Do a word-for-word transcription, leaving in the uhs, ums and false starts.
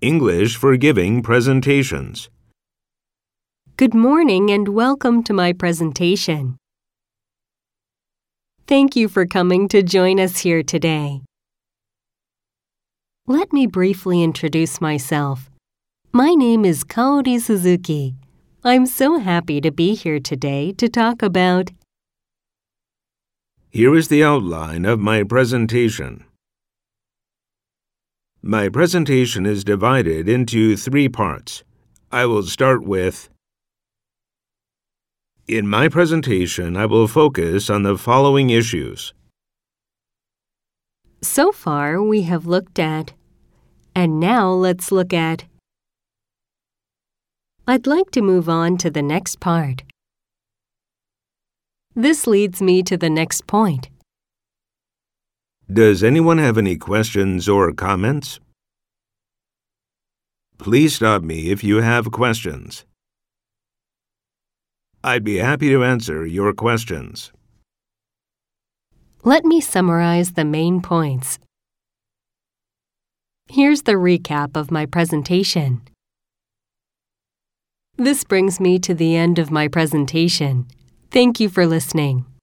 English for giving presentations. Good morning and welcome to my presentation. Thank you for coming to join us here today. Let me briefly introduce myself. My name is Kaori Suzuki. I'm so happy to be here today to talk about. Here is the outline of my presentation. My presentation is divided into three parts. I will start with In my presentation, I will focus on the following issues. So far, we have looked at, and now let's look at. I'd like to move on to the next part. This leads me to the next point. Does anyone have any questions or comments? Please stop me if you have questions. I'd be happy to answer your questions. Let me summarize the main points. Here's the recap of my presentation. This brings me to the end of my presentation. Thank you for listening.